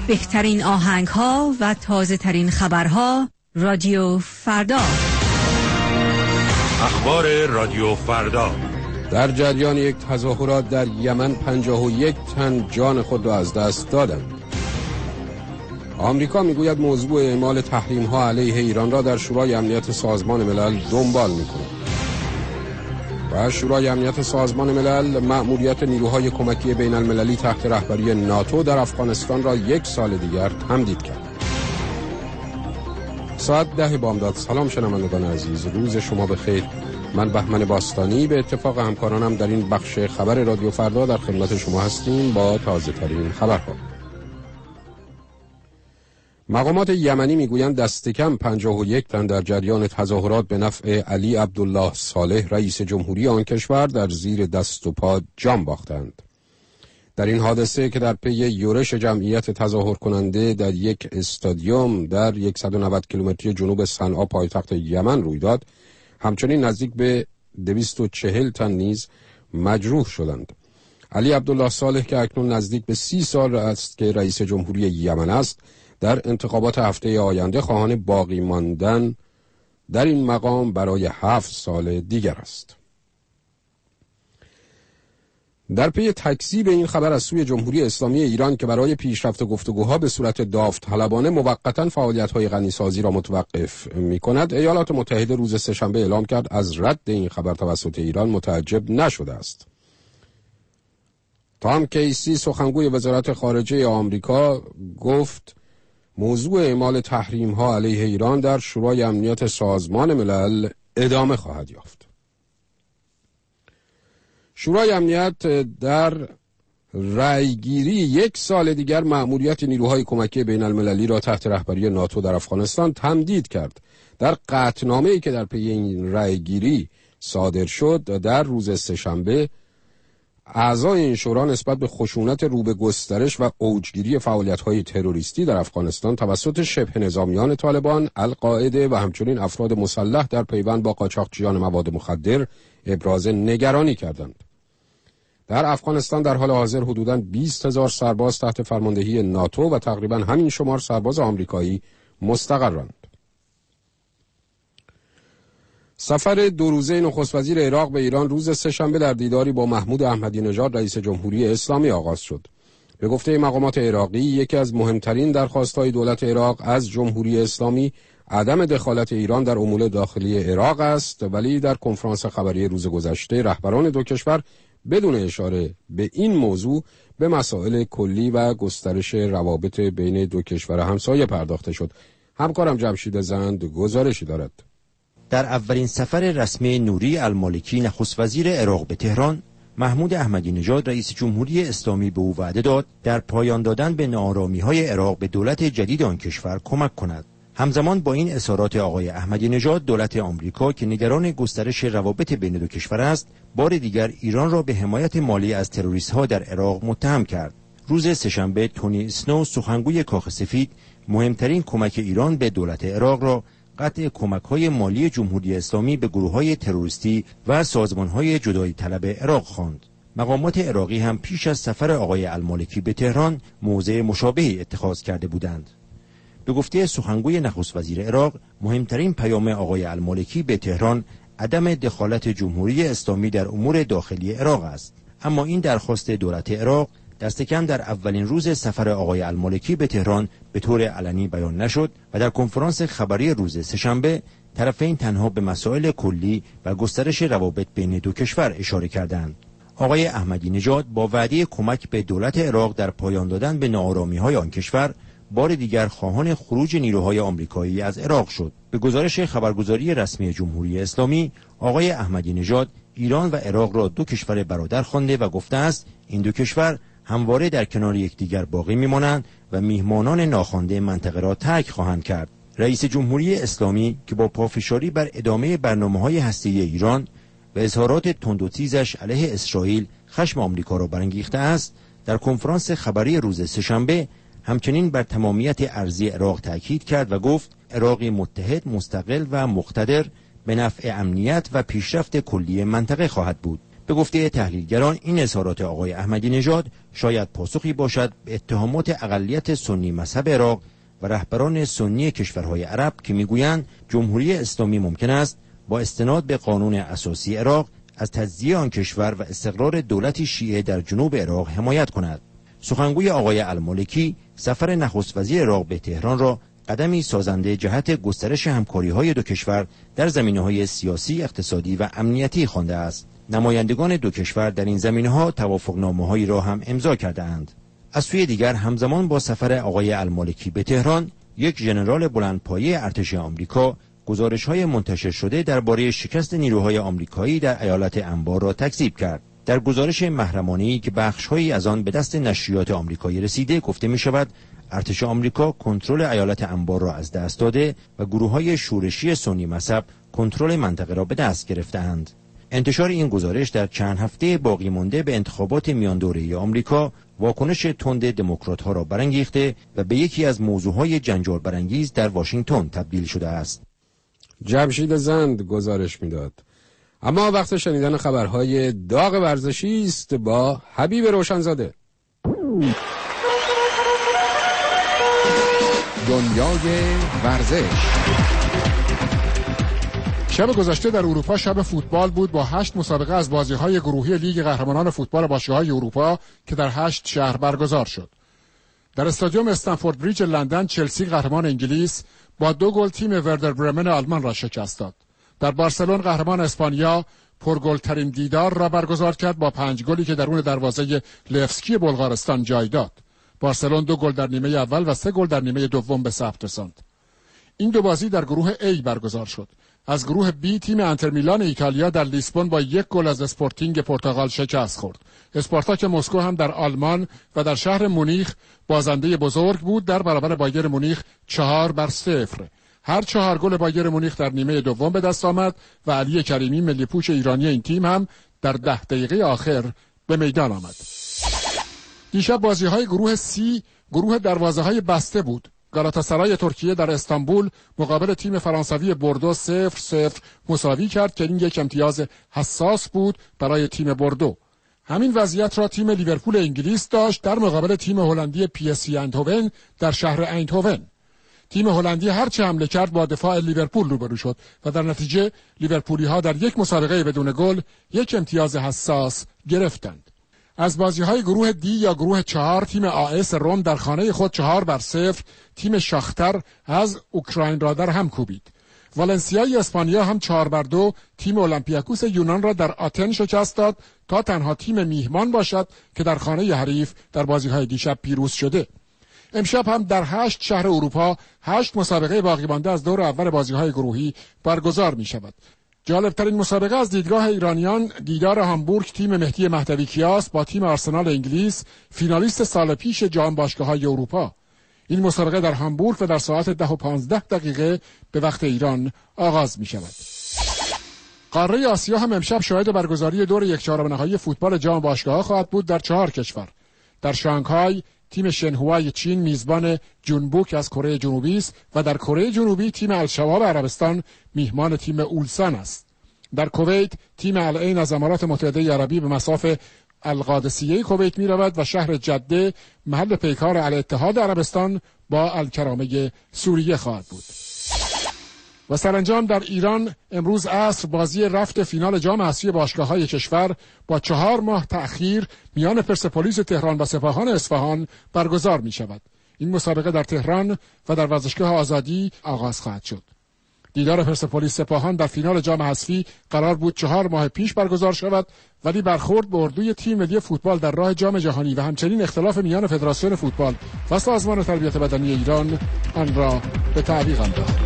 بهترین آهنگ‌ها و تازه‌ترین خبرها رادیو فردا. اخبار رادیو فردا. در جریان یک تظاهرات در یمن 51 تن جان خود را از دست دادند. آمریکا میگوید موضوع اعمال تحریم‌ها علیه ایران را در شورای امنیت سازمان ملل دنبال می‌کند. و شورای امنیت سازمان ملل مأموریت نیروهای کمکی بین المللی تحت رهبری ناتو در افغانستان را 1 سال دیگر تمدید کرد. ساعت 10 بامداد. سلام شنوندگان عزیز، روز شما بخیر. من بهمن باستانی به اتفاق همکارانم در این بخش خبر رادیو فردا در خدمت شما هستیم با تازه ترین خبرها. مقامات یمنی میگویند دست کم 51 تن در جریان تظاهرات به نفع علی عبدالله صالح رئیس جمهوری آن کشور در زیر دست و پا جان باختند. در این حادثه که در پی یورش جمعیت تظاهر کننده در یک استادیوم در 190 کیلومتری جنوب صنعا پایتخت یمن روی داد، همچنین نزدیک به 240 تن نیز مجروح شدند. علی عبدالله صالح که اکنون نزدیک به 30 سال است که رئیس جمهوری یمن است، در انتخابات هفته آینده خواهان باقی ماندن در این مقام برای 7 سال دیگر است. در پی تکذیب این خبر از سوی جمهوری اسلامی ایران که برای پیشرفت گفتگوها به صورت داوطلبانه موقتا فعالیت‌های غنیسازی را متوقف می‌کند، ایالات متحده روز سه‌شنبه اعلام کرد از رد این خبر توسط ایران متعجب نشده است. تام کیسی سخنگوی وزارت خارجه آمریکا گفت موضوع اعمال تحریم‌ها علیه ایران در شورای امنیت سازمان ملل ادامه خواهد یافت. شورای امنیت در رأیگیری 1 سال دیگر مأموریت نیروهای کمکی بین المللی را تحت رهبری ناتو در افغانستان تمدید کرد. در قطعنامه‌ای که در پی این رأیگیری صادر شد در روز سه‌شنبه، اعضای این شورا نسبت به خشونت رو به گسترش و اوجگیری فعالیت‌های تروریستی در افغانستان توسط شبه نظامیان طالبان، القاعده و همچنین افراد مسلح در پیوند با قاچاقچیان مواد مخدر ابراز نگرانی کردند. در افغانستان در حال حاضر حدوداً 20,000 سرباز تحت فرماندهی ناتو و تقریباً همین شمار سرباز آمریکایی مستقرند. سفر 2 روزه نخست وزیر عراق به ایران روز سه‌شنبه در دیداری با محمود احمدی نژاد رئیس جمهوری اسلامی آغاز شد. به گفته مقامات عراقی، یکی از مهمترین درخواست‌های دولت عراق از جمهوری اسلامی عدم دخالت ایران در امور داخلی عراق است، ولی در کنفرانس خبری روز گذشته رهبران دو کشور بدون اشاره به این موضوع به مسائل کلی و گسترش روابط بین دو کشور همسایه پرداخته شد. همکارم جمشید زند گزارشی دارد. در اولین سفر رسمی نوری المالکی نخست وزیر عراق به تهران، محمود احمدی نژاد رئیس جمهوری اسلامی به او وعده داد در پایان دادن به ناآرامی‌های عراق به دولت جدید آن کشور کمک کند. همزمان با این اظهارات آقای احمدی نژاد، دولت آمریکا که نگران گسترش روابط بین دو کشور است، بار دیگر ایران را به حمایت مالی از تروریست‌ها در عراق متهم کرد. روز سه‌شنبه تونی اسنو سخنگوی کاخ سفید مهمترین کمک ایران به دولت عراق را قطع کمک‌های مالی جمهوری اسلامی به گروه‌های تروریستی و سازمان‌های جدایی طلب عراق خواند. مقامات عراقی هم پیش از سفر آقای المالکی به تهران موضع مشابهی اتخاذ کرده بودند. به گفته سخنگوی نخست وزیر عراق، مهمترین پیام آقای المالکی به تهران عدم دخالت جمهوری اسلامی در امور داخلی عراق است. اما این درخواست دولت عراق دست کم در اولین روز سفر آقای المالکی به تهران به طور علنی بیان نشد و در کنفرانس خبری روز سه‌شنبه طرفین تنها به مسائل کلی و گسترش روابط بین دو کشور اشاره کردند. آقای احمدی نژاد با وعده کمک به دولت عراق در پایان دادن به ناآرامی‌های آن کشور بار دیگر خواهان خروج نیروهای آمریکایی از عراق شد. به گزارش خبرگزاری رسمی جمهوری اسلامی، آقای احمدی نژاد ایران و عراق را 2 کشور برادر خوانده و گفته است این 2 کشور همواره در کنار یکدیگر باقی میمانند و میهمانان ناخوانده منطقه را ترک خواهند کرد. رئیس جمهوری اسلامی که با پافشاری بر ادامه برنامه‌های هسته‌ای ایران و اظهارات تند و تیزش علیه اسرائیل خشم آمریکا را برانگیخته است، در کنفرانس خبری روز سه‌شنبه همچنین بر تمامیت ارضی عراق تاکید کرد و گفت عراقی متحد، مستقل و مقتدر به نفع امنیت و پیشرفت کلی منطقه خواهد بود. به گفته تحلیلگران این اظهارات آقای احمدی نژاد شاید پاسخی باشد به اتهامات اقلیت سنی مذهب عراق و رهبران سنی کشورهای عرب که میگویند جمهوری اسلامی ممکن است با استناد به قانون اساسی عراق از تجزیه آن کشور و استقرار دولتی شیعه در جنوب عراق حمایت کند. سخنگوی آقای المالکی سفر نخست وزیر عراق به تهران را قدمی سازنده جهت گسترش همکاری‌های دو کشور در زمینه‌های سیاسی، اقتصادی و امنیتی خوانده است. نمایندگان دو کشور در این زمینه‌ها توافقنامه‌هایی را هم امضا کرده‌اند. از سوی دیگر همزمان با سفر آقای المالکی به تهران، یک ژنرال بلندپایه ارتش آمریکا گزارش‌های منتشر شده درباره شکست نیروهای آمریکایی در ایالت انبار را تکذیب کرد. در گزارش محرمانه‌ای که بخش‌هایی از آن به دست نشریات آمریکایی رسیده گفته می‌شود ارتش آمریکا کنترل ایالت انبار را از دست داده و گروه‌های شورشی سنی مذهب کنترل منطقه را به دست گرفته‌اند. انتشار این گزارش در چند هفته باقی مانده به انتخابات میان دوره‌ای آمریکا واکنش تند دموکرات‌ها را برانگیخته و به یکی از موضوعهای جنجال برانگیز در واشنگتن تبدیل شده است. جمشید زند گزارش میداد. اما وقت شنیدن خبرهای داغ ورزشی است با حبیب روشنزاده. دنیای ورزش. شب گذشته در اروپا شب فوتبال بود با 8 مسابقه از بازی‌های گروهی لیگ قهرمانان فوتبال باشگاه‌های اروپا که در 8 شهر برگزار شد. در استادیوم استنفورد بریج لندن چلسی قهرمان انگلیس با 2 گل تیم وردر برمن آلمان را شکست داد. در بارسلون قهرمان اسپانیا پرگل‌ترین دیدار را برگزار کرد با 5 گلی که درون دروازه لفسکی بلغارستان جای داد. بارسلون 2 گل در نیمه اول و 3 گل در نیمه دوم به ثبت رساند. این دو بازی در گروه A برگزار شد. از گروه B تیم انتر میلان ایتالیا در لیسبون با 1 گل از اسپورتینگ پرتغال شکست خورد. اسپارتاک مسکو هم در آلمان و در شهر مونیخ بازنده بزرگ بود در برابر بایر مونیخ 4-0. هر 4 گل بایر مونیخ در نیمه دوم به دست آمد و علی کریمی ملی پوش ایرانی این تیم هم در 10 دقیقه آخر به میدان آمد. دیشب بازی‌های گروه C گروه دروازه‌های بسته بود. گالاتاسرای ترکیه در استانبول مقابل تیم فرانسوی بوردو 0-0 مساوی کرد که این یک امتیاز حساس بود برای تیم بوردو. همین وضعیت را تیم لیورپول انگلیس داشت در مقابل تیم هلندی PSG اندهوون در شهر ایندهوون. تیم هلندی هرچه حمله کرد با دفاع لیورپول روبرو شد و در نتیجه لیورپولی‌ها در یک مسابقه بدون گل یک امتیاز حساس گرفتند. از بازی‌های گروه D یا گروه 4 تیم AS روم در خانه خود 4-0 تیم شاختر از اوکراین را در هم کوبید. والنسیای اسپانیا هم 4-2 تیم اولمپیاکوس یونان را در آتن شکست داد تا تنها تیم میهمان باشد که در خانه حریف در بازی‌های دیشب پیروز شده. امشب هم در 8 شهر اروپا 8 مسابقه باقی مانده از دور اول بازی‌های گروهی برگزار می‌شود. جالبترین مسابقه از دیدگاه ایرانیان دیدار هامبورگ تیم مهدی مهدوی کیاس با تیم آرسنال انگلیس فینالیست سال پیش جام باشگاه‌های اروپا. این مسابقه در هامبورگ و در ساعت 10:15 به وقت ایران آغاز می شود. قاره آسیا هم امشب شاهد برگزاری دور 1/4 نهایی فوتبال جام باشگاه‌ها خواهد بود در 4 کشور. در شانگهای تیم شنهوای چین میزبان جونبوک از کره جنوبی است و در کره جنوبی تیم الشباب عربستان میهمان تیم اولسان است. در کویت تیم العین از امارات متحده عربی به مصاف القادسیه کویت می رود و شهر جده محل پیکار الاتحاد عربستان با الکرامه سوریه خواهد بود. و سرانجام در ایران امروز عصر بازی رفت فینال جام اسیای باشگاه‌های کشور با 4 ماه تأخیر میان پرسپولیس تهران و سپاهان اصفهان برگزار می شود. این مسابقه در تهران و در ورزشگاه آزادی آغاز خواهد شد. دیدار پرسپولیس سپاهان در فینال جام حذفی قرار بود 4 ماه پیش برگزار شود، ولی برخورد به اردوی تیم ملی فوتبال در راه جام جهانی و همچنین اختلاف میان فدراسیون فوتبال و سازمان تربیت بدنی ایران آن را به تعویق انداخت.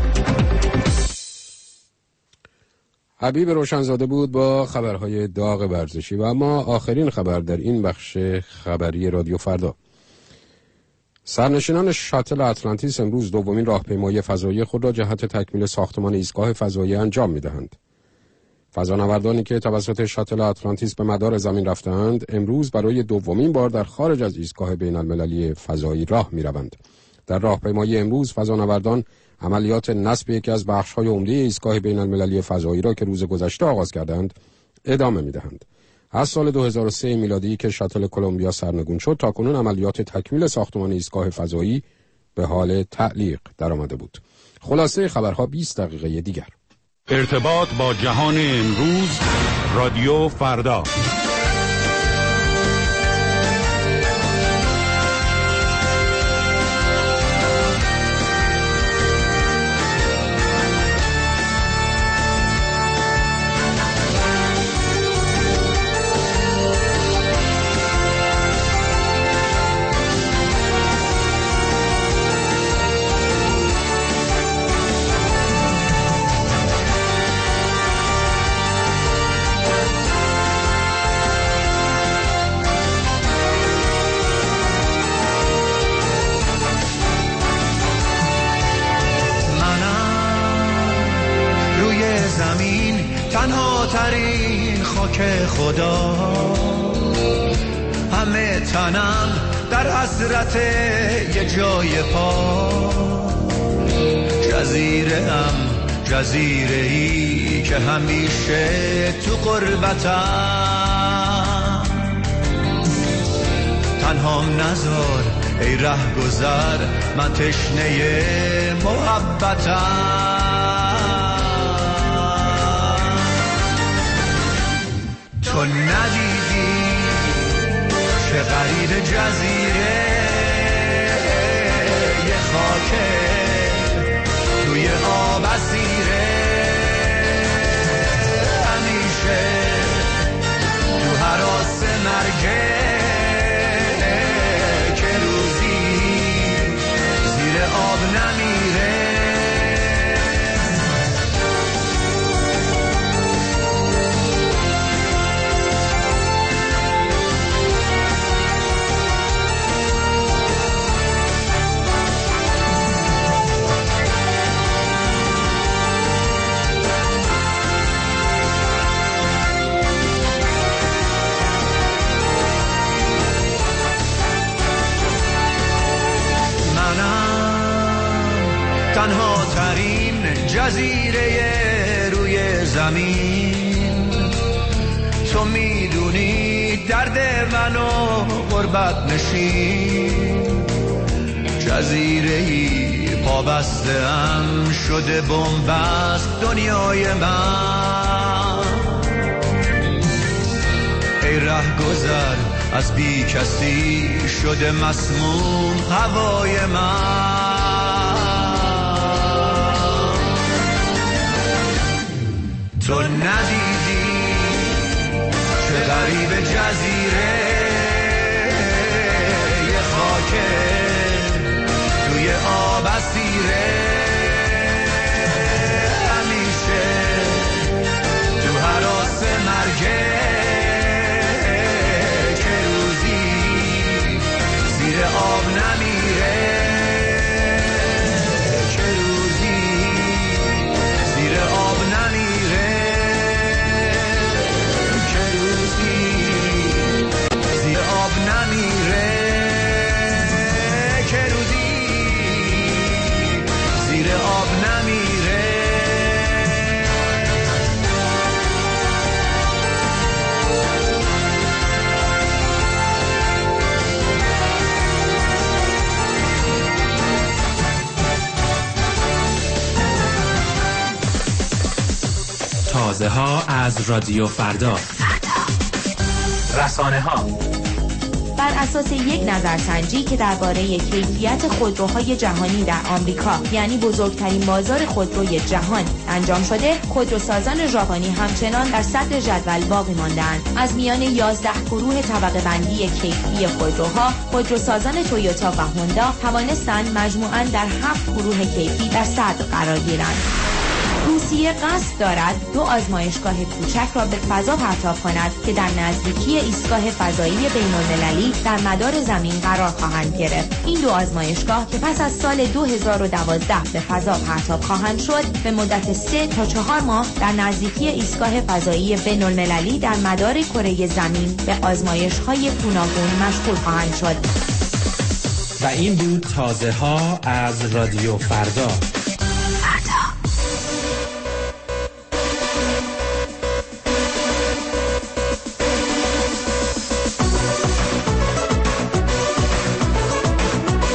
حبیب روشنزاده بود با خبرهای داغ ورزشی. و اما آخرین خبر در این بخش خبری رادیو فردا. سرنشینان شاتل اتلانتیس امروز دومین راهپیمایی فضایی خود را جهت تکمیل ساختمان ایستگاه فضایی انجام می‌دهند. فضانوردانی که توسط شاتل اتلانتیس به مدار زمین رفتند امروز برای دومین بار در خارج از ایستگاه بین‌المللی فضایی راه می‌روند. در راهپیمایی امروز فضانوردان عملیات نصب یکی از بخش‌های عمده ایستگاه بین‌المللی فضایی را که روز گذشته آغاز کردند ادامه می‌دهند. از سال 2003 میلادی که شاتل کلمبیا سرنگون شد تا کنون عملیات تکمیل ساختمان ایستگاه فضایی به حال تعلیق درآمده بود. خلاصه خبرها 20 دقیقه دیگر. ارتباط با جهان امروز، رادیو فردا. تنها ترین خاک خدا، همه تنم در حسرت یه جای پا، جزیره‌ای که همیشه تو غربتم، تنهام نذار ای رهگذر، من تشنه محبتم. تو ندیدی چه غریب جزیره، یه خاکه توی آب اسیره، همیشه تو هراس مرگه، که روزی زیر آب نمیره. تنها ترین جزیره روی زمین، تو میدونی درد منو غربت نشین، جزیره‌ای پابسته‌ام شده بنبست دنیای من، ای رهگذر از بی کسی شده مسموم هوای من. تو ندیدی چه غریب جزیره، یه خاکه توی آب اسیره، همیشه تو هراس مرگه، که روزی زیر آب نمیره، که روزی زیر آب نمیره، نمیره، که روزی زیر آب نمیره. تازه ها از رادیو فردا. رسانه ها بر اساس یک نظرسنجی که درباره کیفیت خودروهای جهانی در آمریکا، یعنی بزرگترین بازار خودروی جهان، انجام شده، خودروسازان ژاپنی همچنان در صدر جدول باقی مانده‌اند. از میان 11 گروه طبقه بندی کیفی خودروها، خودروسازان تویوتا و هوندا توانستند مجموعاً در 7 گروه کیفی در صدر قرار گیرند. روسیه قصد دارد 2 آزمایشگاه کوچک را به فضا پرتاب کند که در نزدیکی ایستگاه فضایی بین‌المللی در مدار زمین قرار خواهند گرفت. این 2 آزمایشگاه که پس از سال 2012 به فضا پرتاب خواهند شد، به مدت 3 تا 4 ماه در نزدیکی ایستگاه فضایی بین‌المللی در مدار کره زمین به آزمایش‌های گوناگون مشغول خواهند شد. و این بود تازه ها از رادیو فردا.